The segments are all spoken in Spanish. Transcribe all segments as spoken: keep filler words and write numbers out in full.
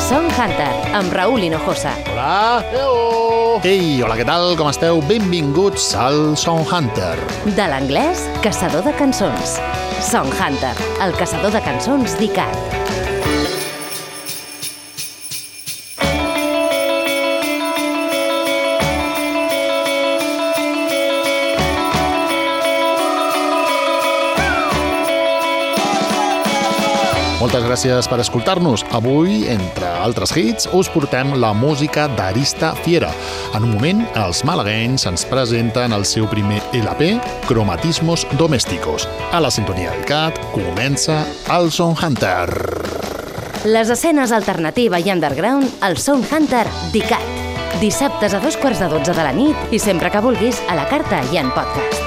Song Hunter, amb Raúl Hinojosa. Hola! Hello! Ei, hola, què tal? Com esteu? Benvinguts al Song Hunter. De l'anglès, caçador de cançons. Song Hunter, el caçador de cançons d'I C A T. Moltes gràcies per escoltar-nos. Avui, entre altres hits, us portem la música d'Arista Fiera. En un moment, els malaguenys ens presenten el seu primer L P, Cromatismos Domésticos. A la sintonia d'I C A T comença el Song Hunter. Les escenes alternativa i underground al Song Hunter d'I C A T. Dissabtes a dos quarts de dotze de la nit i sempre que vulguis a la carta i en podcast.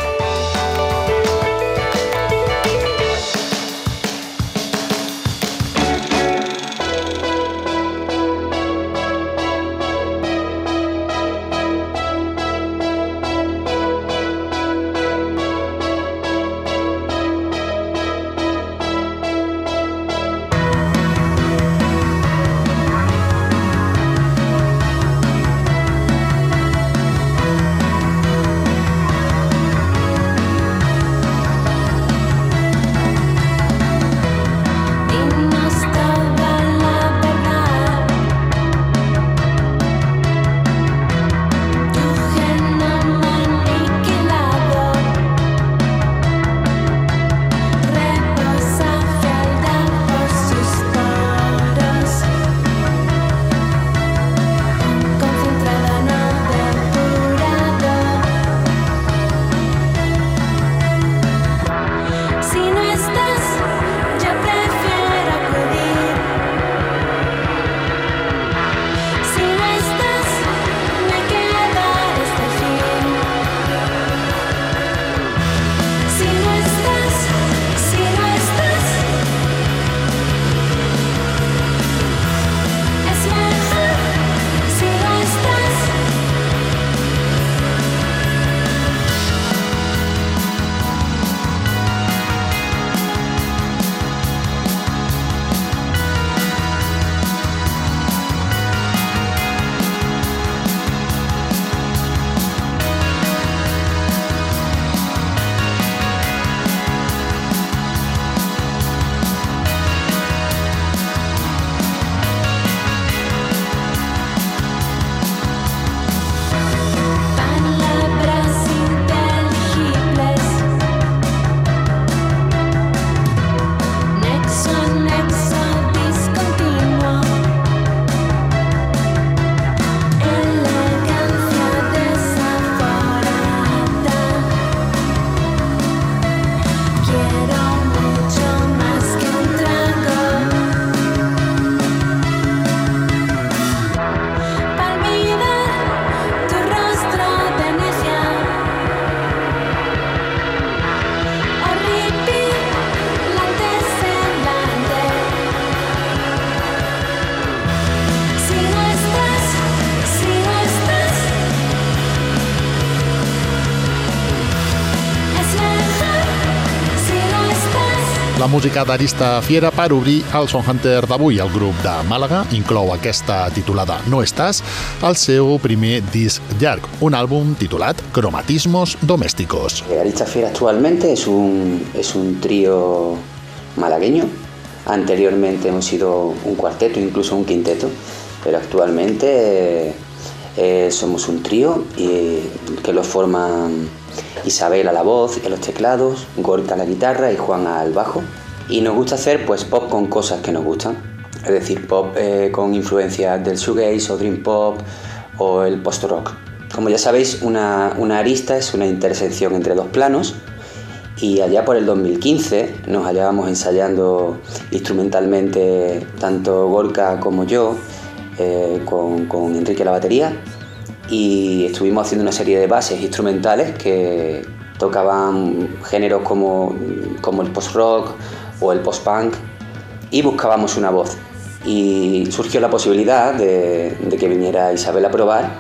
La música d'Arista Fiera per obrir el Song Hunter d'avui. El grup de Màlaga inclou aquesta titulada No Estàs al seu primer disc llarg, un àlbum titulat Cromatismos Domésticos. Arista Fiera actualmente es un, es un trío malagueño. Anteriormente hemos sido un cuarteto, incluso un quinteto, pero actualmente eh, somos un trío y, que lo forman Isabel a la voz y a los teclados, Gorka a la guitarra y Juan al bajo. Y nos gusta hacer pues pop con cosas que nos gustan, es decir, pop eh, con influencias del shoegaze o dream pop o el post-rock. Como ya sabéis, una, una arista es una intersección entre dos planos y allá por el dos mil quince nos hallábamos ensayando instrumentalmente tanto Gorka como yo eh, con, con Enrique a la batería. Y estuvimos haciendo una serie de bases instrumentales que tocaban géneros como, como el post-rock o el post-punk y buscábamos una voz. Y surgió la posibilidad de, de que viniera Isabel a probar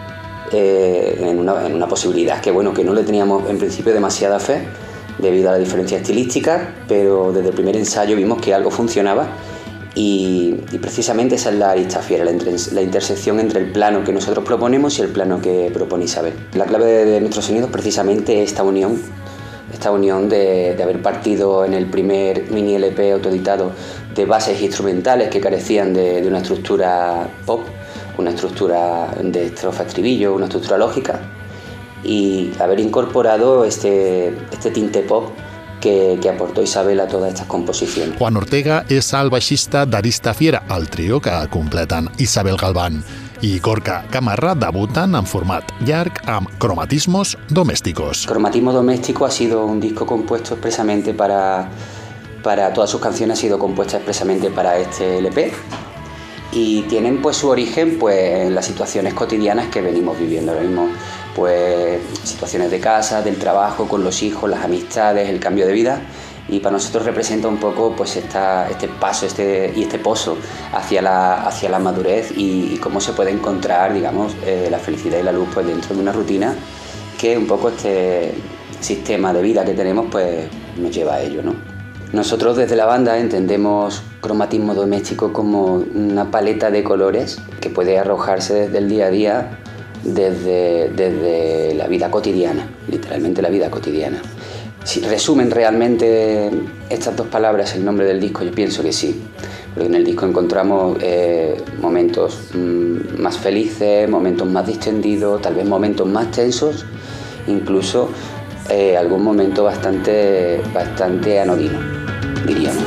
eh, en, una, en una posibilidad que, bueno, que no le teníamos en principio demasiada fe debido a la diferencia estilística, pero desde el primer ensayo vimos que algo funcionaba Y, y precisamente esa es la arista fiera, la, la intersección entre el plano que nosotros proponemos y el plano que propone Isabel. La clave de, de nuestros sonidos precisamente es esta unión, esta unión de, de haber partido en el primer mini L P autoeditado de bases instrumentales que carecían de, de una estructura pop, una estructura de estrofa estribillo, una estructura lógica, y haber incorporado este, este tinte pop Que, que aportó Isabel a todas estas composicions. Juan Ortega és el baixista d'Arista Fiera, el trio que completen Isabel Galván. I Gorka Gamarra debuten en format llarg amb Cromatismos Domésticos. Cromatismo Doméstico ha sido un disco compuesto expresamente para, para todas sus canciones, ha sido compuesta expresamente para este L P, y tienen pues su origen pues en las situaciones cotidianas que venimos viviendo ahora mismo, pues situaciones de casa, del trabajo, con los hijos, las amistades, el cambio de vida, y para nosotros representa un poco pues esta, este paso este, y este pozo hacia la, hacia la madurez y, y cómo se puede encontrar, digamos, eh, la felicidad y la luz pues dentro de una rutina que un poco este sistema de vida que tenemos pues nos lleva a ello, ¿no? Nosotros desde la banda entendemos Cromatismo Doméstico como una paleta de colores que puede arrojarse desde el día a día, desde, desde la vida cotidiana, literalmente la vida cotidiana. Si resumen realmente estas dos palabras el nombre del disco, yo pienso que sí, porque en el disco encontramos eh, momentos mmm, más felices, momentos más distendidos, tal vez momentos más tensos, incluso eh, algún momento bastante, bastante anodino, diríamos.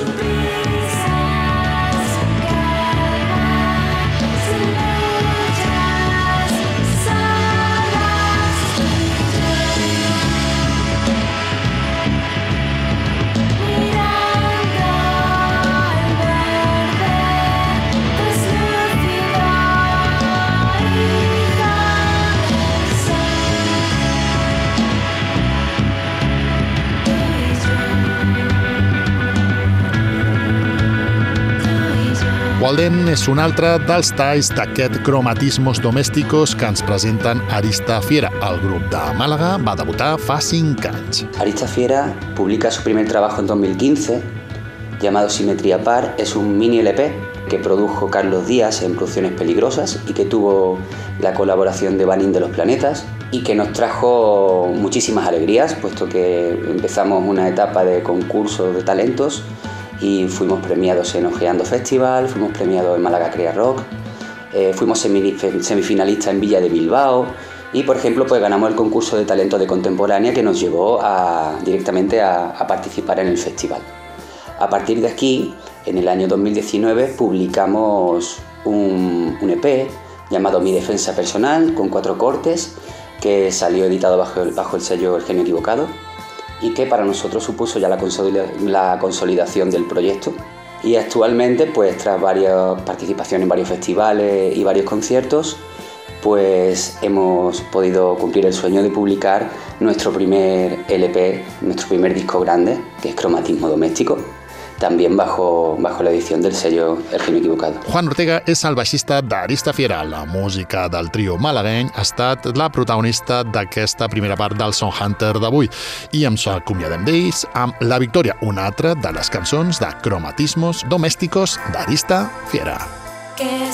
Walden és un altre dels talls d'aquest Cromatismos Domésticos que ens presenten Arista Fiera. El grup de Màlaga va debutar fa cinc anys. Arista Fiera publica su primer trabajo en dos mil quince, llamado Simetría Par. Es un mini L P que produjo Carlos Díaz en Producciones Peligrosas y que tuvo la colaboración de Banning de los Planetas y que nos trajo muchísimas alegrías, puesto que empezamos una etapa de concurso de talentos y fuimos premiados en Ojeando Festival, fuimos premiados en Málaga Crea Rock, eh, fuimos semifinalistas en Villa de Bilbao y, por ejemplo, pues ganamos el concurso de talento de contemporánea que nos llevó a, directamente a, a participar en el festival. A partir de aquí, en el año dos mil diecinueve, publicamos un, un E P llamado Mi Defensa Personal, con cuatro cortes, que salió editado bajo el, bajo el sello El Genio Equivocado, y que para nosotros supuso ya la, consolida, la consolidación del proyecto. Y actualmente, pues tras varias participaciones en varios festivales y varios conciertos, pues hemos podido cumplir el sueño de publicar nuestro primer L P, nuestro primer disco grande, que es Cromatismo Doméstico, también bajo, bajo la edición del sello El Genio Equivocado. Juan Ortega és el baixista d'Arista Fiera. La música del trio malagueny ha estat la protagonista d'aquesta primera part del Sound Hunter d'avui. I ens acomiadem d'ells amb La Victòria, una altra de les cançons de Cromatismos Domésticos d'Arista Fiera. Que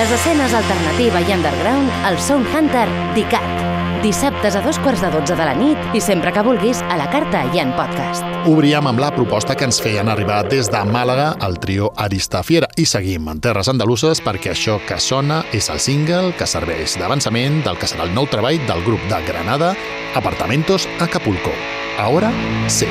Les escenes alternativa i underground al Sound Hunter d'ICAT. Dissabtes a dos quarts de dotze de la nit i sempre que vulguis a la carta i en podcast. Obríem amb la proposta que ens feien arribar des de Màlaga el trio Arista Fiera i seguim en terres andaluses perquè això que sona és el single que serveix d'avançament del que serà el nou treball del grup de Granada, Apartamentos Acapulco. Ahora sí.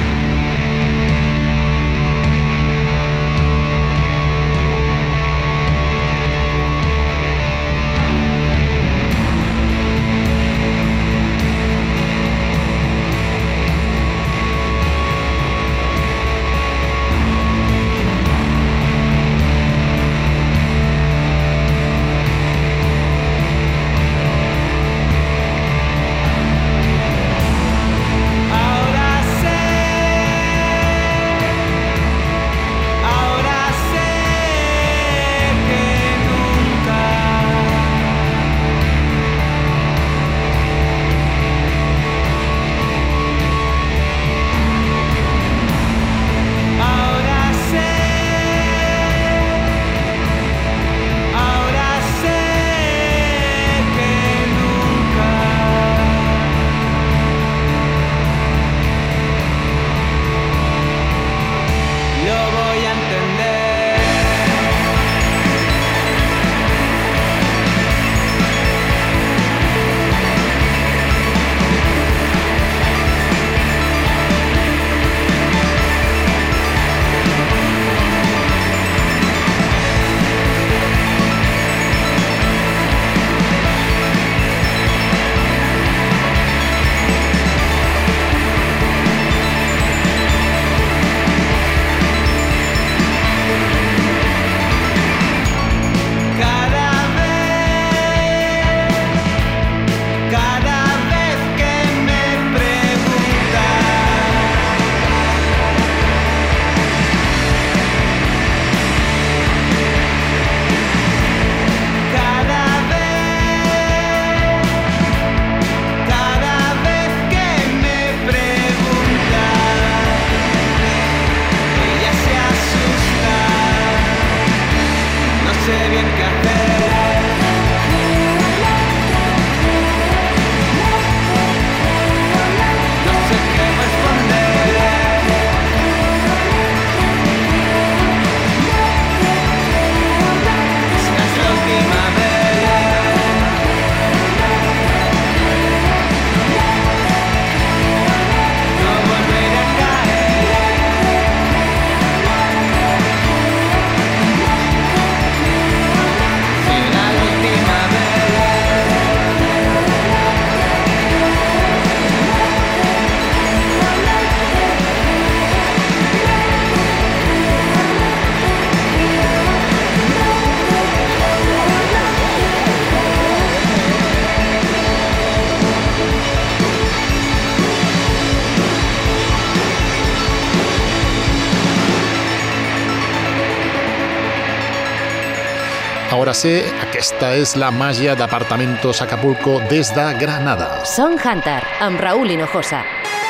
Ahora sí, aquesta és la màgia d'Apartamentos Acapulco des de Granada. Sound Hunter, amb Raúl Hinojosa.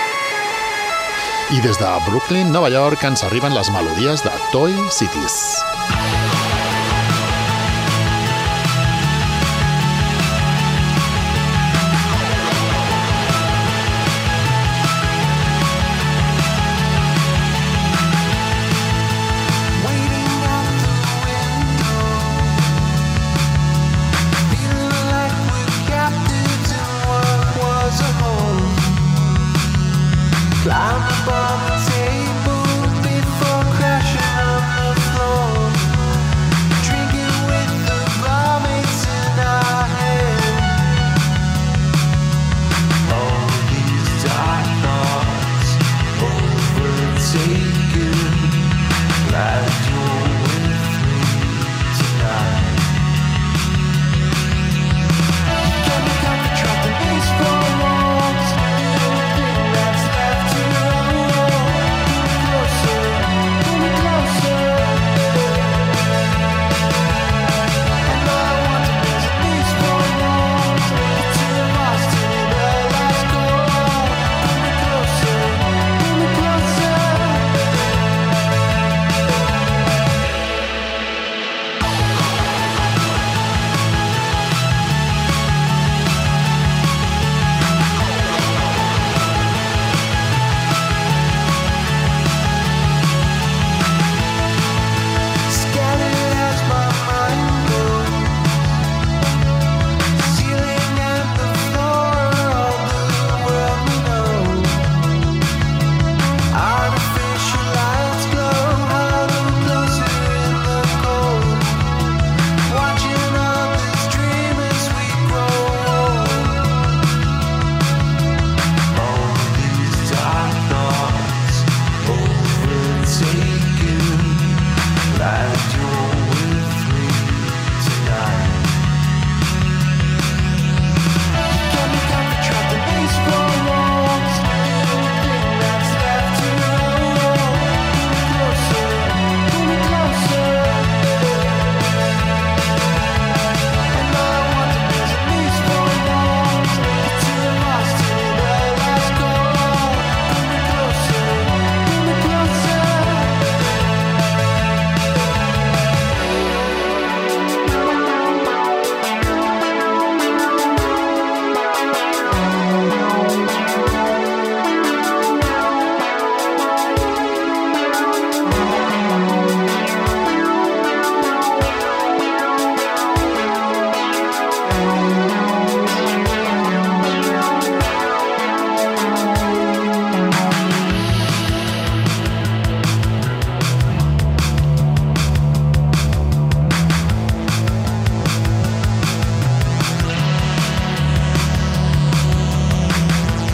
I des de Brooklyn, Nova York, ens arriben les melodies de Toy Cities. Climb above the table before crashing on the floor.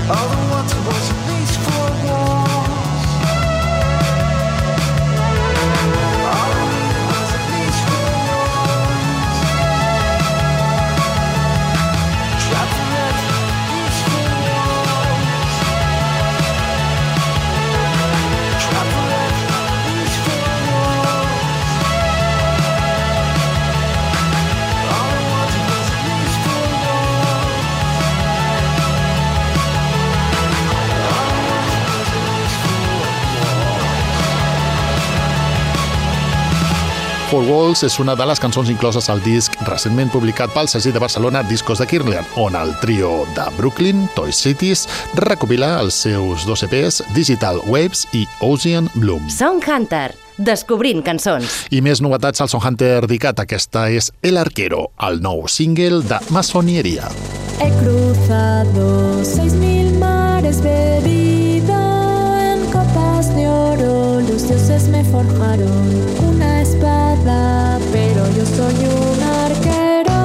Four Walls és una de les cançons incloses al disc recentment publicat pel segell de Barcelona Discos de Kirlian, on el trio de Brooklyn, Toy Cities, recopila els seus dos E Pes Digital Waves i Ocean Bloom. Songhunters, descobrint cançons. I més novetats al Songhunters Dicat. Aquesta és El Arquero, el nou single de Masonería. He cruzado seis mil mares, bebido en copas de oro. Los dioses me forjaron una espada, pero yo soy un arquero.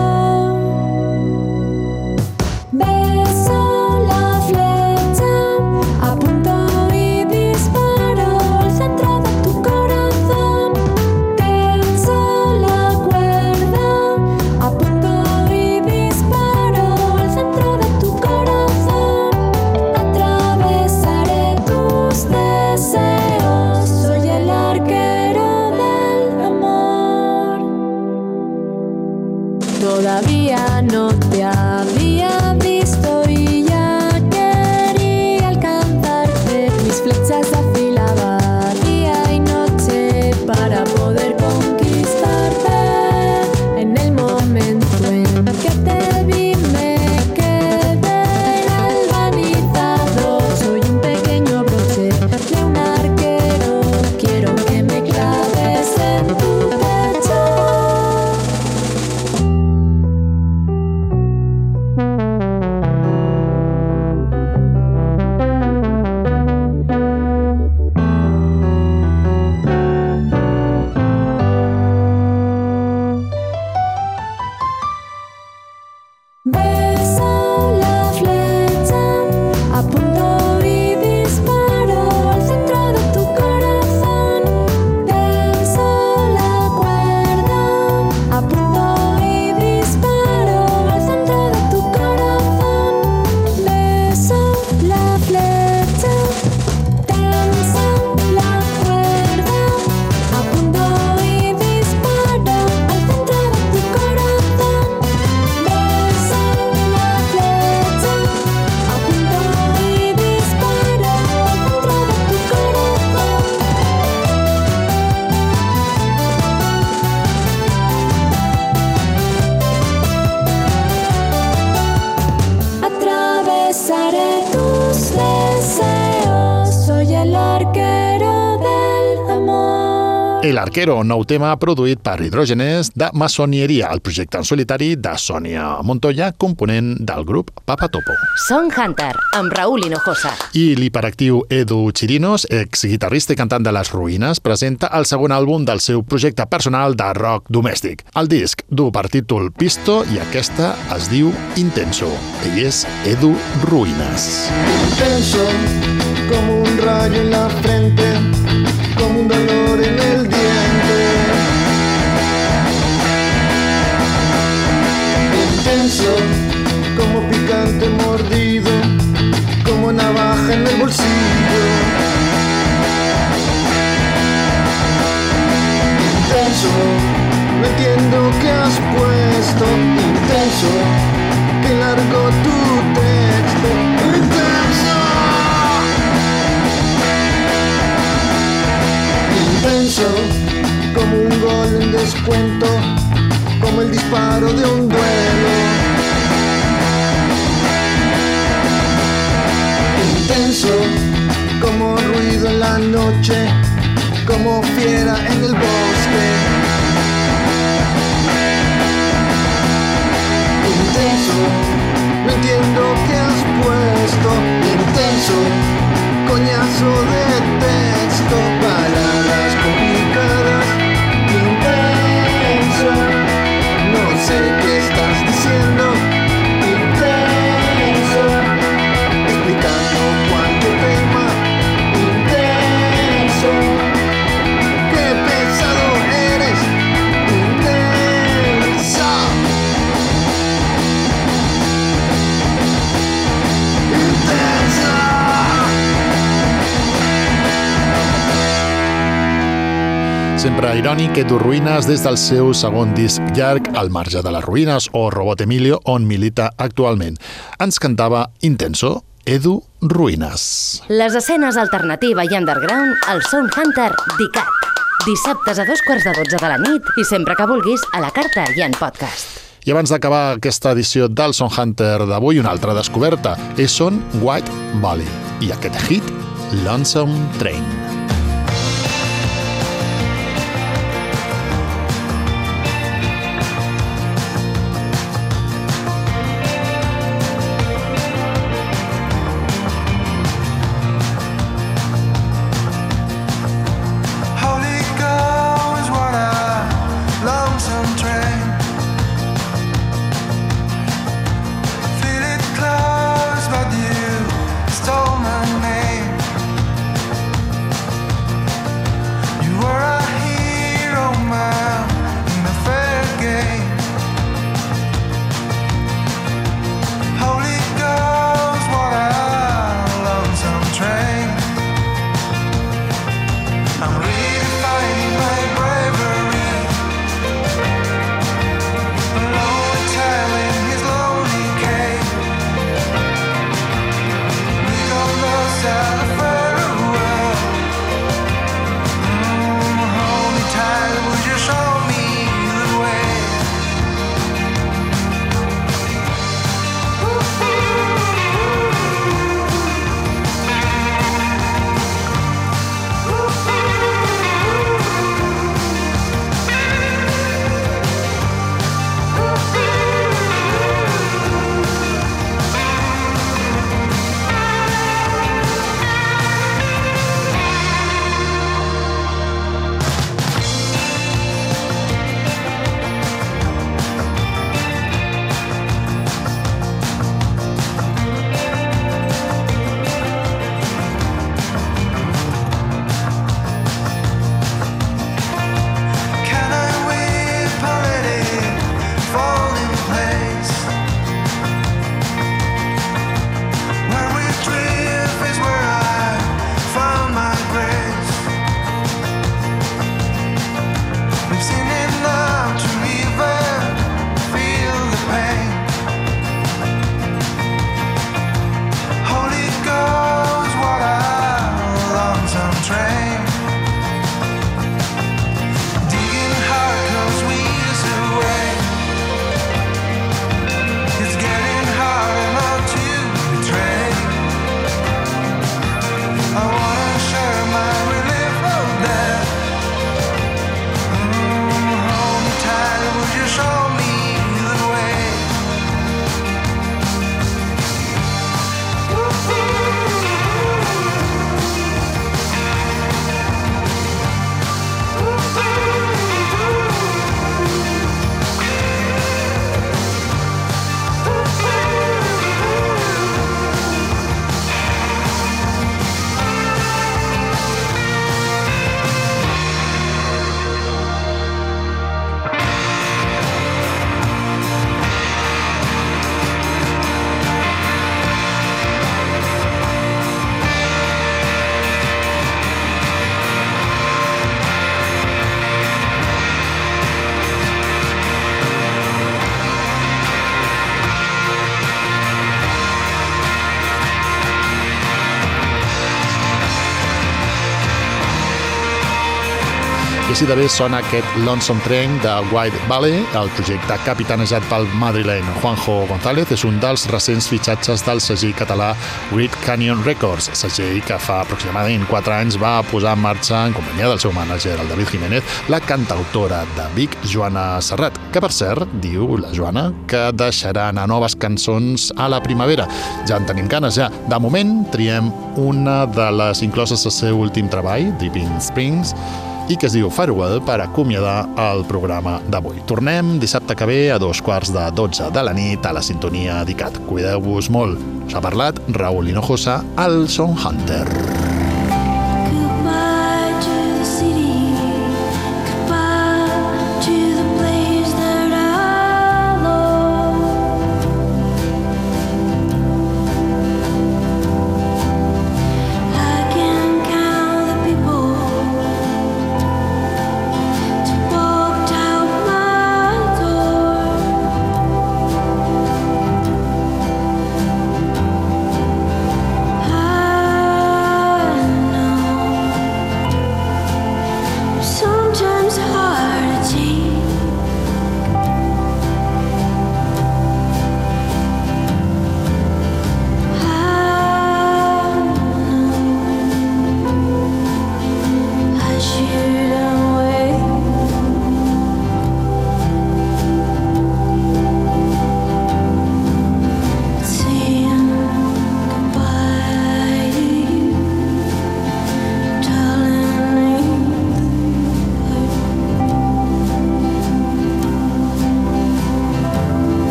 Beso la flecha, apunto y disparo al centro de tu corazón. Tenso la cuerda, apunto y disparo al centro de tu corazón. Atravesaré tus deseos, soy el arquero del amor. Todavía no te había visto y ya quería alcanzarte. Mis flechas afilaba día y noche para poder conquistarte. En el momento en que te vi me quedé galvanizado. Soy un pequeño broche de un arquero. Quiero que me claves en tu pecho. Beso la flecha, apunto y disparo al centro de tu corazón. Tenso la cuerda, apunto y disparo al centro de tu corazón. Beso la flecha, tenso la cuerda, apunto y disparo al centro de tu corazón. Beso la flecha, apunto y disparo al centro de tu corazón. Atravesaré tus deseos, soy el arquero del amor. El Arquero, nou tema produït per Hidrògenes de Masonería, el projecte en solitari de Sònia Montoya, component del grup Papatopo. Songhunters, amb Raúl Hinojosa. I l'hiperactiu Edu Chirinos, exguitarrista i cantant de Les Ruïnes, presenta el segon àlbum del seu projecte personal de rock domèstic. El disc du per títol Pisto i aquesta es diu Intenso. Ell és Edu Ruïnes. Intenso, como un rayo en la frente, como un dolor en el diente. Intenso, como picante mordido, como navaja en el bolsillo. Intenso, no entiendo qué has puesto. Intenso, qué largo tu texto. Intenso. Intenso, como un gol en descuento, como el disparo de un duelo. Intenso, como ruido en la noche, como fiera en el bosque. Intenso, no entiendo qué has puesto. Intenso, coñazo de texto, palabras complicadas. Intenso, no sé qué estás diciendo. Intenso, explicar Sempre irònic, Edu Ruïnes, des del seu segon disc llarg, Al marge de les ruïnes, o Robot Emilio, on milita actualment. Ens cantava Intenso, Edu Ruïnes. Les escenes alternativa i underground al Sound Hunter d'ICAT. Dissabtes a dos quarts de dotze de la nit i sempre que vulguis a la carta i en podcast. I abans d'acabar aquesta edició del Sound Hunter d'avui, una altra descoberta. És son White Valley i aquest hit, Lonesome Train. I així de bé sona aquest Lonesome Train de White Valley. El projecte capitanejat pel madrileny Juanjo González és un dels recents fitxatges del segell català Great Canyon Records, segell que fa aproximadament quatre anys va posar en marxa, en companyia del seu mànager, el David Jiménez, la cantautora de Vic, Joana Serrat, que per cert, diu la Joana, que deixarà anar noves cançons a la primavera. Ja en tenim ganes, ja. De moment, triem una de les incloses al seu últim treball, Dripping Springs, i que es diu Farewell, per acomiadar el programa d'avui. Tornem dissabte que ve a dos quarts de dotze de la nit a la sintonia d'ICAT. Cuideu-vos molt. Us ha parlat Raúl Hinojosa, el Sound Hunter.